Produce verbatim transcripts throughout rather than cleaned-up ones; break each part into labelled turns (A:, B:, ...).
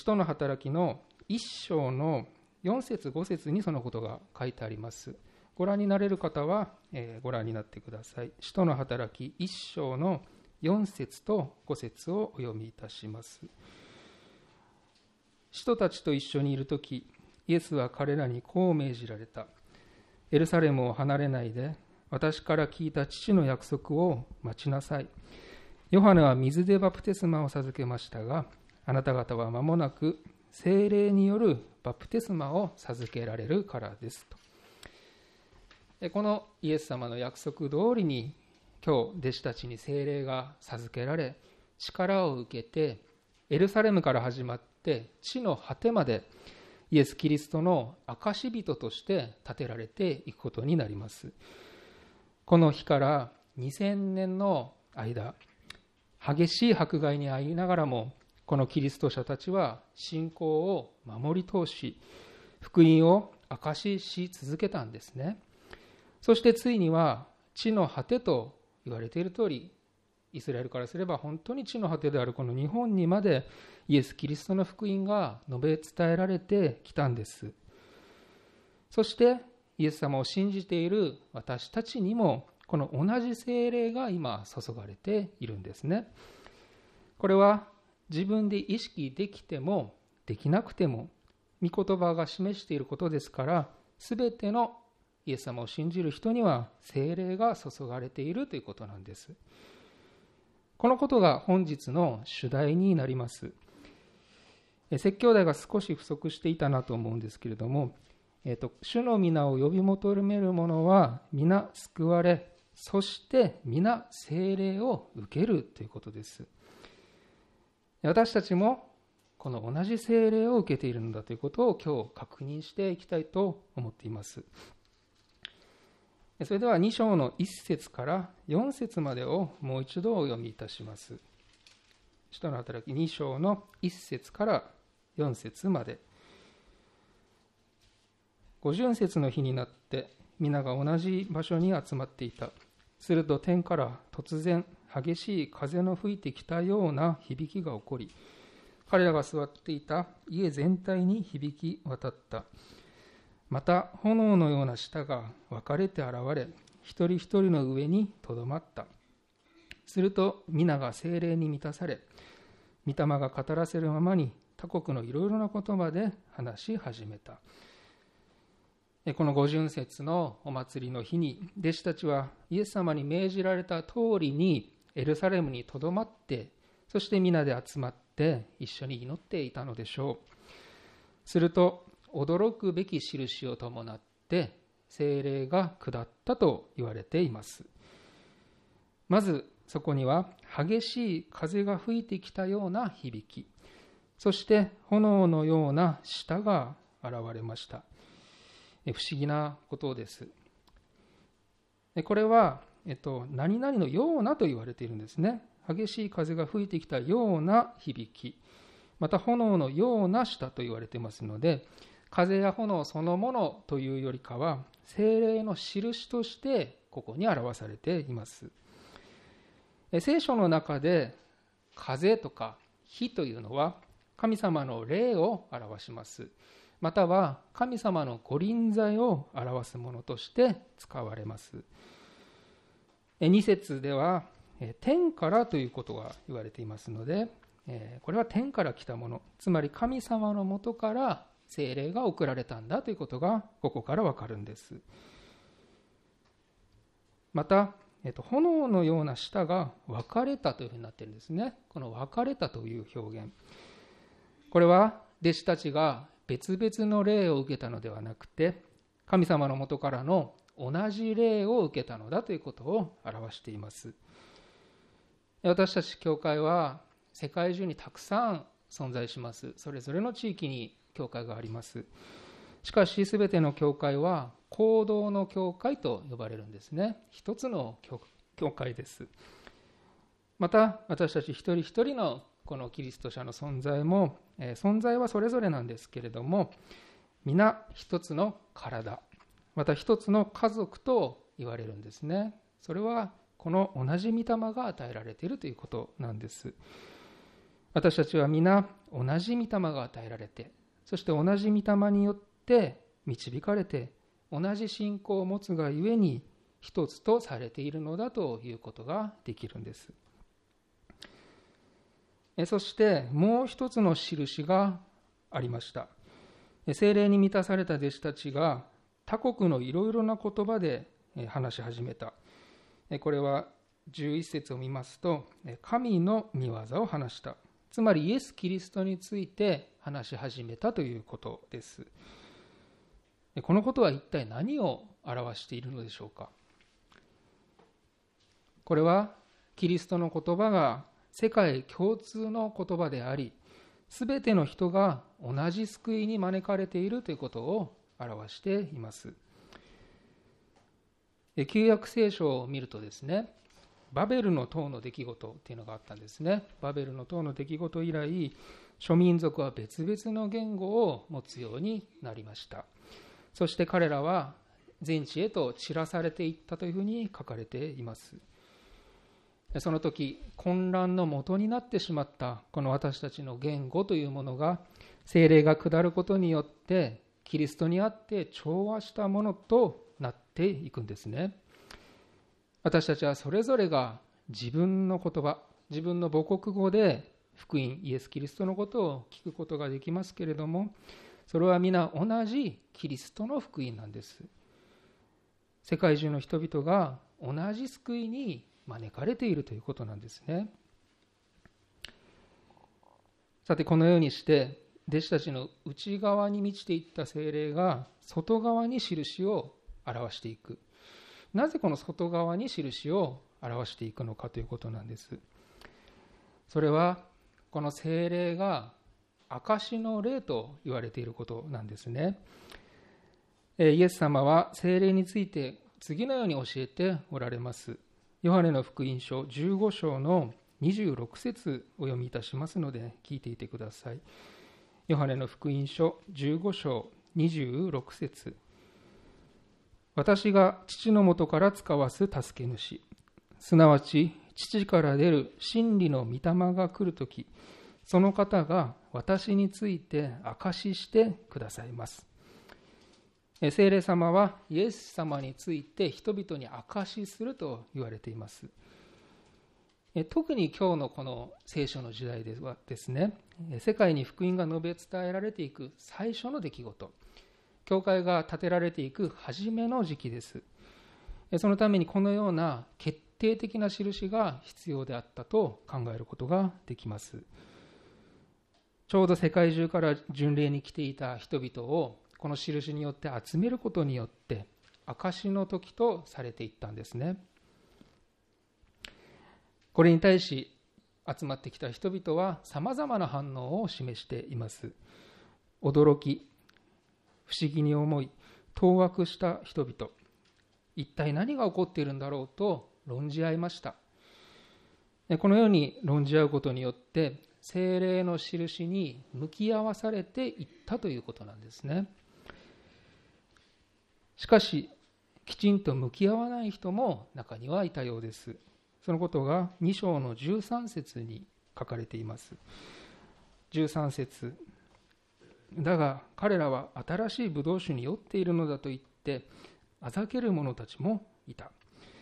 A: 使徒の働きの一章のよん節ご節にそのことが書いてあります。ご覧になれる方は、えー、ご覧になってください。使徒の働き一章のよん節とご節をお読みいたします。使徒たちと一緒にいるとき、イエスは彼らにこう命じられた。エルサレムを離れないで、私から聞いた父の約束を待ちなさい。ヨハネは水でバプテスマを授けましたが、あなた方は間もなく聖霊によるバプテスマを授けられるからですと。このイエス様の約束通りに、今日弟子たちに聖霊が授けられ、力を受けて、エルサレムから始まって地の果てまでイエス・キリストの証人として立てられていくことになります。この日からにせんねんの間、激しい迫害に遭いながらも、このキリスト者たちは信仰を守り通し、福音を証しし続けたんですね。そしてついには地の果てと言われている通り、イスラエルからすれば本当に地の果てであるこの日本にまでイエス・キリストの福音が述べ伝えられてきたんです。そしてイエス様を信じている私たちにもこの同じ聖霊が今注がれているんですね。これは自分で意識できてもできなくても御言葉が示していることですから、すべてのイエス様を信じる人には聖霊が注がれているということなんです。このことが本日の主題になります。説教題が少し不足していたなと思うんですけれども、えーと、主の皆を呼び求める者は皆救われ、そして皆聖霊を受けるということです。私たちもこの同じ聖霊を受けているのだということを今日確認していきたいと思っています。それではに章のいち節からよん節までをもう一度お読みいたします。使徒の働きに章のいち節からよん節まで。五巡節の日になって皆が同じ場所に集まっていた。すると天から突然激しい風の吹いてきたような響きが起こり、彼らが座っていた家全体に響き渡った。また炎のような舌が分かれて現れ、一人一人の上にとどまった。すると皆が聖霊に満たされ、御霊が語らせるままに他国のいろいろな言葉で話し始めた。この五巡節のお祭りの日に、弟子たちはイエス様に命じられた通りにエルサレムにとどまって、そして皆で集まって一緒に祈っていたのでしょう。すると驚くべき印を伴って聖霊が下ったと言われています。まずそこには激しい風が吹いてきたような響き、そして炎のような舌が現れました。不思議なことです。これは、えっと、何々のようなと言われているんですね。激しい風が吹いてきたような響き、また炎のような舌と言われていますので、風や炎そのものというよりかは、聖霊の印としてここに表されています。聖書の中で風とか火というのは神様の霊を表します。または神様の御臨在を表すものとして使われます。に節では天からということが言われていますので、これは天から来たもの、つまり神様のもとから聖霊が送られたんだということがここからわかるんです。また、えっと、炎のような舌が分かれたというふうになっているんですね。この分かれたという表現、これは弟子たちが別々の霊を受けたのではなくて、神様のもとからの同じ霊を受けたのだということを表しています。私たち教会は世界中にたくさん存在します。それぞれの地域に教会があります。しかし、すべての教会は行動の教会と呼ばれるんですね。一つの教会です。また、私たち一人一人のこのキリスト者の存在も、えー、存在はそれぞれなんですけれども、皆一つの体、また一つの家族と言われるんですね。それはこの同じ御霊が与えられているということなんです。 私たちは皆同じ御霊が与えられて、そして同じ御霊によって導かれて、同じ信仰を持つがゆえに一つとされているのだということができるんです。そしてもう一つの印がありました。聖霊に満たされた弟子たちが他国のいろいろな言葉で話し始めた。これはじゅういっ節を見ますと、神の御業を話した。つまりイエス・キリストについて話し始めたということです。このことは一体何を表しているのでしょうか。これはキリストの言葉が世界共通の言葉であり、すべての人が同じ救いに招かれているということを表しています。旧約聖書を見るとですね、バベルの塔の出来事というのがあったんですね。バベルの塔の出来事以来、諸民族は別々の言語を持つようになりました。そして彼らは全地へと散らされていったというふうに書かれています。その時、混乱の元になってしまったこの私たちの言語というものが、聖霊が下ることによってキリストにあって調和したものとなっていくんですね。私たちはそれぞれが自分の言葉、自分の母国語で福音、イエス・キリストのことを聞くことができますけれども、それは皆同じキリストの福音なんです。世界中の人々が同じ救いに招かれているということなんですね。さて、このようにして弟子たちの内側に満ちていった聖霊が外側に印を表していく。なぜこの外側に印を表していくのかということなんです。それはこの聖霊が証の霊と言われていることなんですね。イエス様は聖霊について次のように教えておられます。ヨハネの福音書じゅうご章のにじゅうろく節お読みいたしますので聞いていてください。ヨハネの福音書じゅうご章にじゅうろく節。私が父のもとから使わす助け主、すなわち父から出る真理の御霊が来るとき、その方が私について証ししてくださいます。聖霊様はイエス様について人々に証しすると言われています。特に今日のこの聖書の時代ではですね、世界に福音が述べ伝えられていく最初の出来事、教会が建てられていく初めの時期です。そのためにこのような決定的な印が必要であったと考えることができます。ちょうど世界中から巡礼に来ていた人々をこの印によって集めることによって証の時とされていったんですね。これに対し集まってきた人々はさまざまな反応を示しています。驚き、不思議に思い、当惑した人々、一体何が起こっているんだろうと論じ合いました。このように論じ合うことによって聖霊の印に向き合わされていったということなんですね。しかしきちんと向き合わない人も中にはいたようです。そのことがに章のじゅうさん節に書かれています。じゅうさん節、だが彼らは新しいブドウ酒に酔っているのだと言ってあざける者たちもいた。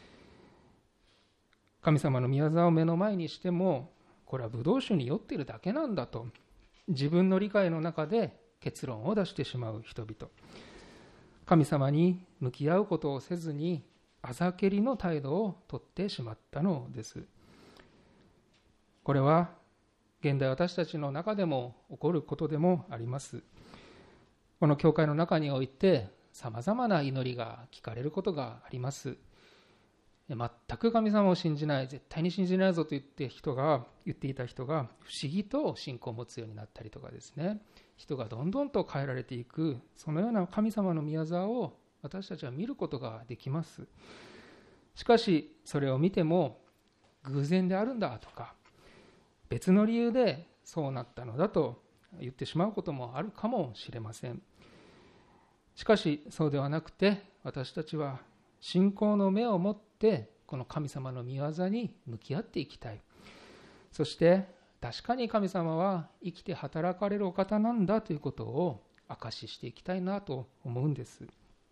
A: 神様の御業を目の前にしても、これはブドウ酒に酔っているだけなんだと自分の理解の中で結論を出してしまう人々、神様に向き合うことをせずにあざけりの態度をとってしまったのです。これは現代私たちの中でも起こることでもあります。この教会の中においてさまざまな祈りが聞かれることがあります。全く神様を信じない、絶対に信じないぞと言って人が言っていた人が不思議と信仰を持つようになったりとかですね、人がどんどんと変えられていく、そのような神様の御業を私たちは見ることができます。しかしそれを見ても偶然であるんだとか別の理由でそうなったのだと言ってしまうこともあるかもしれません。しかしそうではなくて、私たちは信仰の目を持ってこの神様の御業に向き合っていきたい。そして確かに神様は生きて働かれるお方なんだということを証ししていきたいなと思うんです。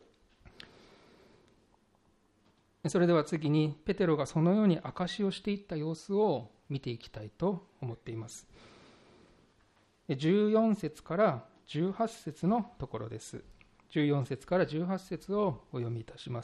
A: それでは次にペテロがそのように証しをしていった様子を見ていきたいと思っています。じゅうよん節からじゅうはち節のところです。じゅうよん節からじゅうはち節をお読みいたします。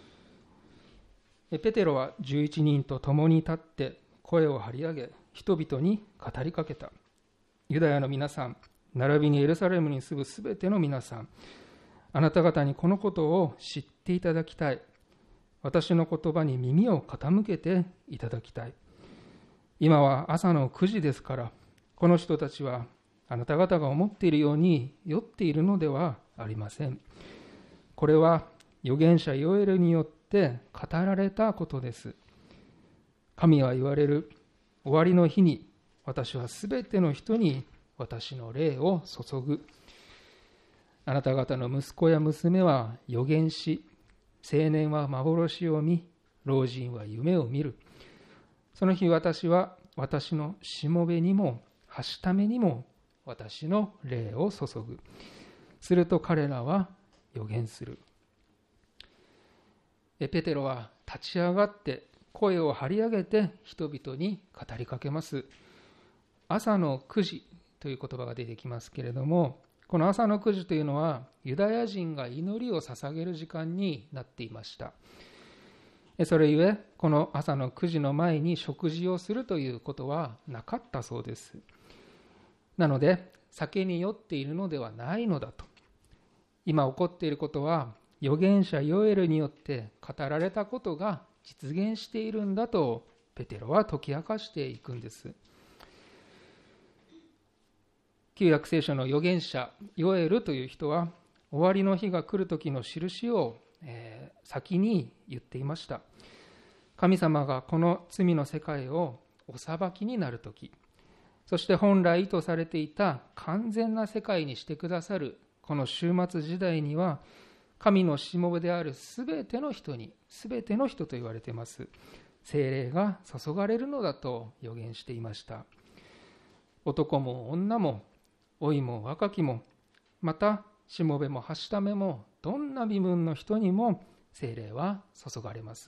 A: ペテロはじゅういちにんと共に立って声を張り上げ、人々に語りかけた。ユダヤの皆さん、並びにエルサレムに住むすべての皆さん、あなた方にこのことを知っていただきたい。私の言葉に耳を傾けていただきたい。今は朝のくじですから、この人たちはあなた方が思っているように酔っているのではありません。これは預言者ヨエルによって語られたことです。神は言われる。終わりの日に私はすべての人に私の霊を注ぐ。あなた方の息子や娘は預言し、青年は幻を見、老人は夢を見る。その日私は私のしもべにもはしためにも私の霊を注ぐ。すると彼らは預言する。ペテロは立ち上がって声を張り上げて人々に語りかけます。朝のくじという言葉が出てきますけれども、この朝のくじというのはユダヤ人が祈りを捧げる時間になっていました。それゆえこの朝のくじの前に食事をするということはなかったそうです。なので酒に酔っているのではないのだと。今起こっていることは預言者ヨエルによって語られたことが実現しているんだとペテロは解き明かしていくんです。旧約聖書の預言者ヨエルという人は終わりの日が来る時の印を、えー、先に言っていました。神様がこの罪の世界をお裁きになる時、そして本来意図されていた完全な世界にしてくださるこの終末時代には、神のしもべであるすべての人に、すべての人と言われています聖霊が注がれるのだと予言していました。男も女も老いも若きも、またしもべもはしためも、どんな身分の人にも聖霊は注がれます。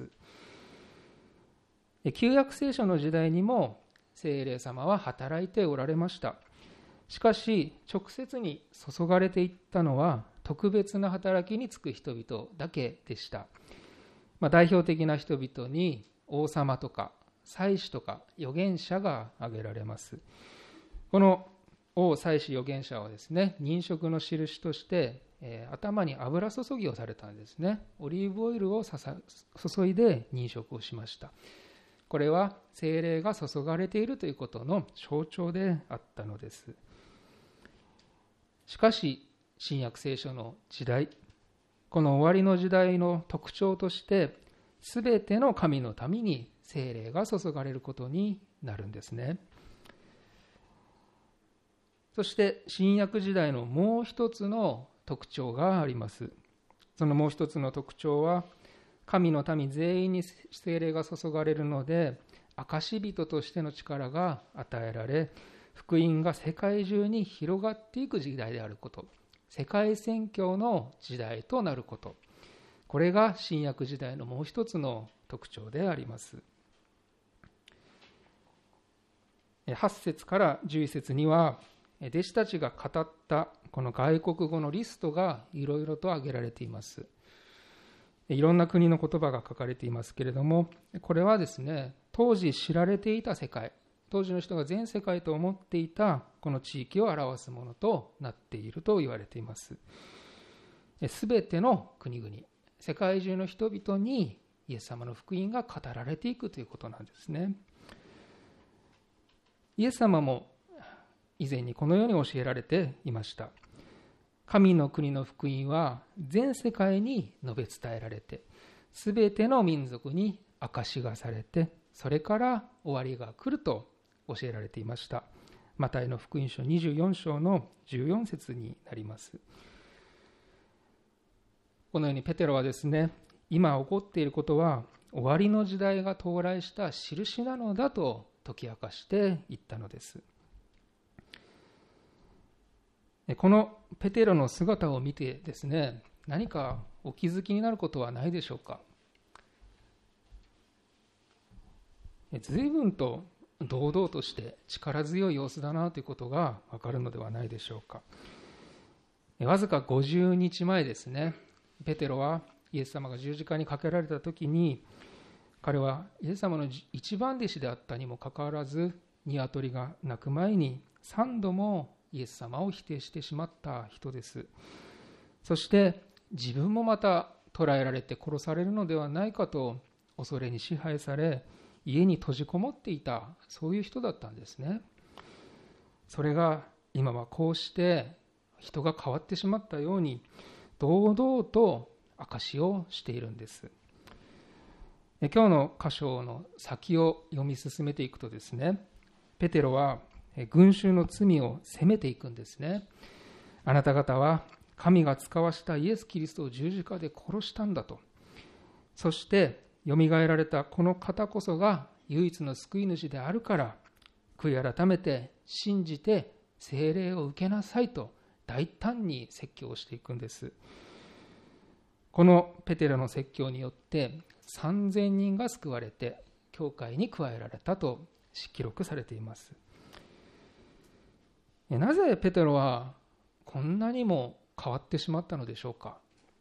A: 旧約聖書の時代にも聖霊様は働いておられました。しかし直接に注がれていったのは特別な働きに就く人々だけでした。まあ、代表的な人々に王様とか祭司とか預言者が挙げられます。この王祭司預言者はですね、認職の印として、えー、頭に油注ぎをされたんですね。オリーブオイルをささ注いで認職をしました。これは聖霊が注がれているということの象徴であったのです。しかし新約聖書の時代、この終わりの時代の特徴として、すべての神の民に聖霊が注がれることになるんですね。そして新約時代のもう一つの特徴があります。そのもう一つの特徴は、神の民全員に聖霊が注がれるので、証人としての力が与えられ、福音が世界中に広がっていく時代であること、世界宣教の時代となること、これが新約時代のもう一つの特徴であります。はち節からじゅういち節には、弟子たちが語ったこの外国語のリストがいろいろと挙げられています。いろんな国の言葉が書かれていますけれども、これはですね、当時知られていた世界、当時の人が全世界と思っていたこの地域を表すものとなっていると言われています。すべての国々、世界中の人々にイエス様の福音が語られていくということなんですね。イエス様も以前にこのように教えられていました。神の国の福音は全世界に述べ伝えられて、すべての民族に証しがされて、それから終わりが来ると教えられていました。マタイの福音書にじゅうよん章のじゅうよん節になります。このようにペテロはですね、今起こっていることは終わりの時代が到来した印なのだと解き明かしていったのです。このペテロの姿を見てですね、何かお気づきになることはないでしょうか。随分と堂々として力強い様子だなということがわかるのではないでしょうか。わずかごじゅうにちまえですね、ペテロはイエス様が十字架にかけられた時に、彼はイエス様の一番弟子であったにもかかわらず、鶏が鳴く前にさんどもイエス様を否定してしまった人です。そして自分もまた捕らえられて殺されるのではないかと恐れに支配され、家に閉じこもっていた、そういう人だったんですね。それが今はこうして人が変わってしまったように堂々と証しをしているんです。今日の箇所の先を読み進めていくとですね、ペテロは群衆の罪を責めていくんですね。あなた方は神が使わしたイエス・キリストを十字架で殺したんだと。そしてよみがえられたこの方こそが唯一の救い主であるから、悔い改めて信じて聖霊を受けなさいと大胆に説教をしていくんです。このペテロの説教によってさんぜんにんが救われて教会に加えられたと記録されています。なぜペテロはこんなにも変わってしまったのでしょうか。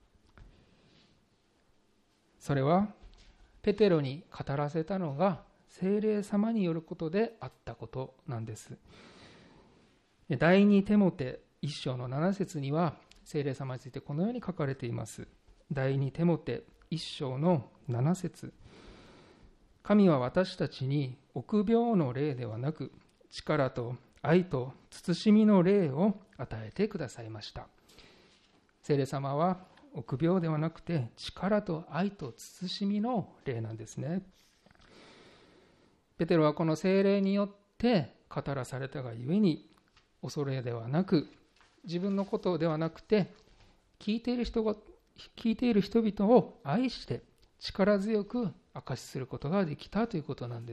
A: それはペテロに語らせたのが聖霊様によることであったことなんです。第二テモテ一章のなな節には聖霊様についてこのように書かれています。第二テモテ一章のなな節、神は私たちに臆病の霊ではなく力と愛と慎みの霊を与えてくださいました。聖霊様は臆病ではなくて力と愛と慎みの霊なんですね。ペテロはこの聖霊によって語らされたがゆえに、恐れではなく自分のことではなくて、聞いている人が聞いている人々を愛して力強く証しすることができたということなんです。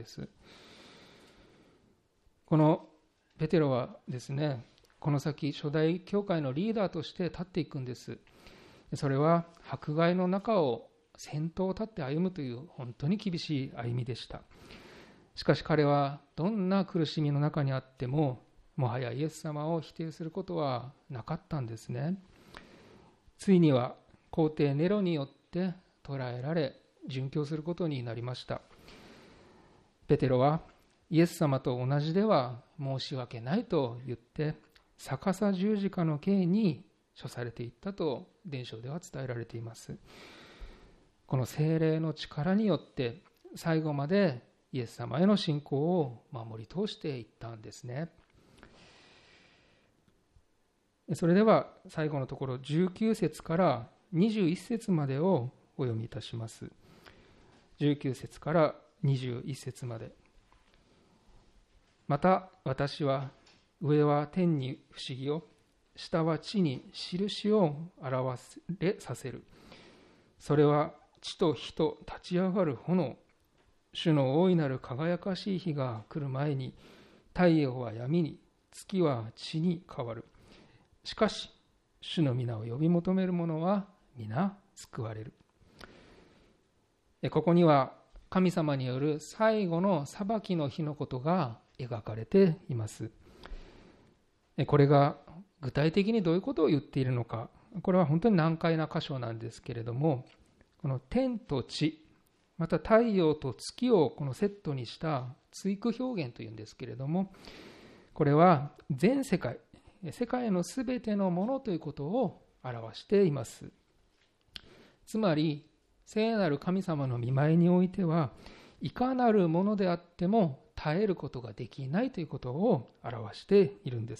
A: このペテロはですね、この先初代教会のリーダーとして立っていくんです。それは迫害の中を先頭を立って歩むという本当に厳しい歩みでした。しかし彼はどんな苦しみの中にあっても、もはやイエス様を否定することはなかったんですね。ついには皇帝ネロによって捕らえられ殉教することになりました。ペテロはイエス様と同じでは申し訳ないと言って逆さ十字架の刑に処されていったと伝承では伝えられています。この聖霊の力によって最後までイエス様への信仰を守り通していったんですね。それでは最後のところじゅうきゅう節からにじゅういち節までをお読みいたします。じゅうきゅう節からにじゅういち節まで。また私は上は天に不思議を、下は地に印を表れさせる。それは地と火と立ち上がる炎。主の大いなる輝かしい日が来る前に、太陽は闇に、月は血に変わる。しかし主の皆を呼び求める者は皆救われる。ここには神様による最後の裁きの日のことが描かれています。これが具体的にどういうことを言っているのか、これは本当に難解な箇所なんですけれども、この天と地、また太陽と月をこのセットにした対句表現というんですけれども、これは全世界、世界のすべてのものということを表しています。つまり聖なる神様の御前においては、いかなるものであっても耐えることができないということを表しているんです。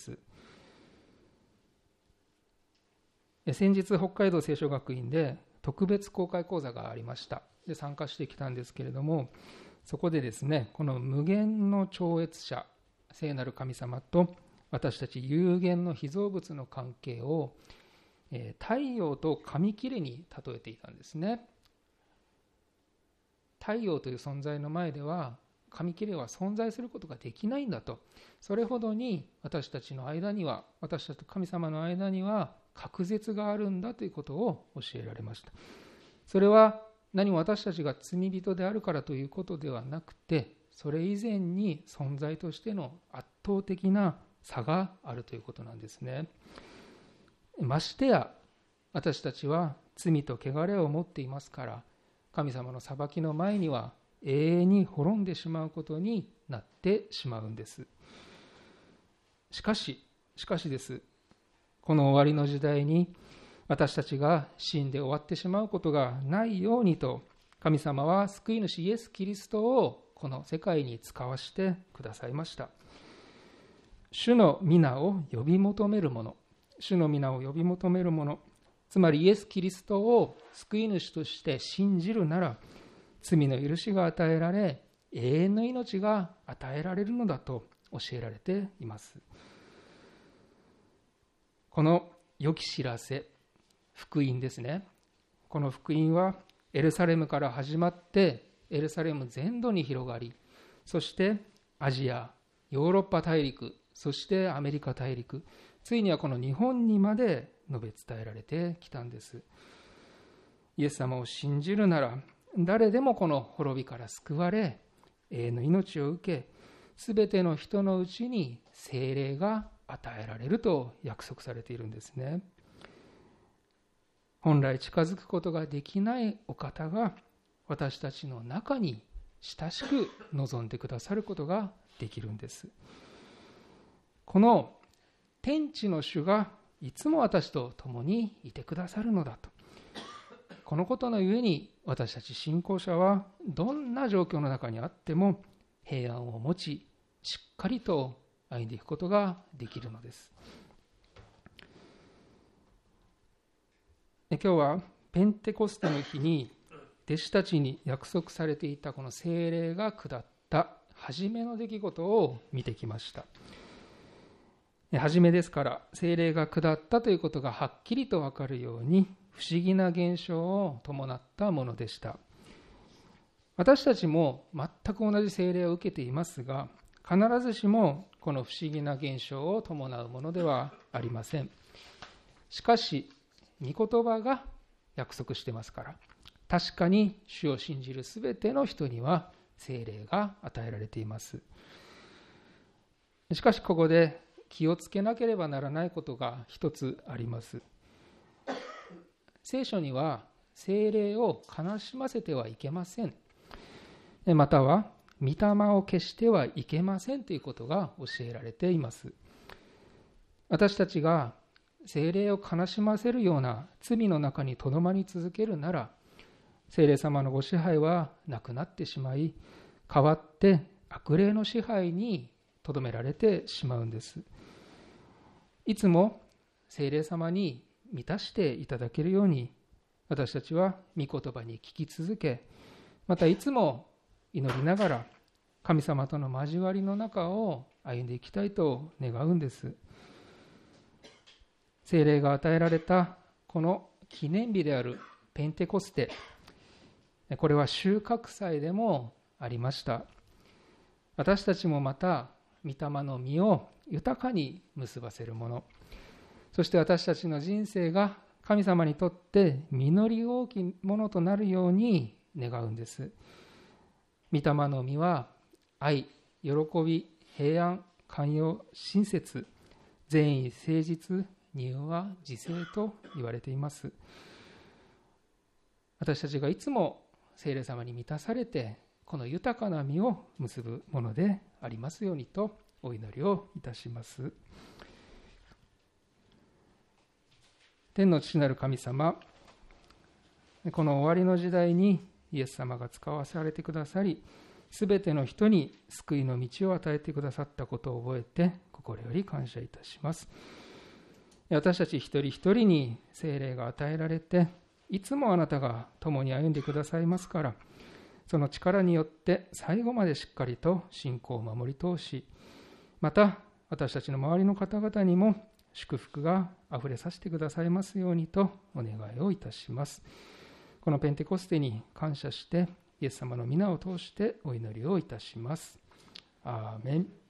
A: 先日北海道聖書学院で特別公開講座がありました。で参加してきたんですけれども、そこでですね、この無限の超越者、聖なる神様と私たち有限の被造物の関係を、えー、太陽と紙切れに例えていたんですね。太陽という存在の前では紙切れは存在することができないんだと、それほどに私たちの間には、私たちと神様の間には隔絶があるんだということを教えられました。それは何も私たちが罪人であるからということではなくて、それ以前に存在としての圧倒的な差があるということなんですね。ましてや私たちは罪と汚れを持っていますから、神様の裁きの前には永遠に滅んでしまうことになってしまうんです。しかし、しかしです。この終わりの時代に私たちが死んで終わってしまうことがないようにと、神様は救い主イエス・キリストをこの世界に使わしてくださいました。主の皆を呼び求める者、主の皆を呼び求める者、つまりイエス・キリストを救い主として信じるなら、罪の許しが与えられ、永遠の命が与えられるのだと教えられています。この良き知らせ、福音ですね。この福音はエルサレムから始まってエルサレム全土に広がり、そしてアジア、ヨーロッパ大陸、そしてアメリカ大陸、ついにはこの日本にまで述べ伝えられてきたんです。イエス様を信じるなら誰でもこの滅びから救われ、永遠の命を受け、すべての人のうちに聖霊が与えられると約束されているんですね。本来近づくことができないお方が私たちの中に親しく望んでくださることができるんです。この天地の主がいつも私と共にいてくださるのだと、このことのゆえに私たち信仰者はどんな状況の中にあっても平安を持ち、しっかりと歩んでいくことができるのです。今日はペンテコステの日に弟子たちに約束されていたこの聖霊が下った初めの出来事を見てきました。初めですから聖霊が下ったということがはっきりと分かるように不思議な現象を伴ったものでした。私たちも全く同じ聖霊を受けていますが、必ずしもこの不思議な現象を伴うものではありません。しかし御言葉が約束してますから、確かに主を信じるすべての人には聖霊が与えられています。しかしここで気をつけなければならないことが一つあります。聖書には聖霊を悲しませてはいけません。または御霊を消してはいけませんということが教えられています。私たちが聖霊を悲しませるような罪の中にとどまり続けるなら、聖霊様のご支配はなくなってしまい、代わって悪霊の支配にとどめられてしまうんです。いつも聖霊様に満たしていただけるように、私たちは御言葉に聞き続け、またいつも祈りながら神様との交わりの中を歩んでいきたいと願うんです。聖霊が与えられたこの記念日であるペンテコステ、これは収穫祭でもありました。私たちもまた御霊の実を豊かに結ばせるもの、そして私たちの人生が神様にとって実り大きいものとなるように願うんです。御霊の実は愛、喜び、平安、寛容、親切、善意、誠実、柔和、自制と言われています。私たちがいつも聖霊様に満たされて、この豊かな実を結ぶものでありますようにとお祈りをいたします。天の父なる神様、この終わりの時代にイエス様が使わされてくださり、すべての人に救いの道を与えてくださったことを覚えて心より感謝いたします。私たち一人一人に聖霊が与えられて、いつもあなたが共に歩んでくださいますから、その力によって最後までしっかりと信仰を守り通し、また私たちの周りの方々にも祝福があふれさせてくださいますようにとお願いをいたします。このペンテコステに感謝してイエス様の皆を通してお祈りをいたします。アーメン。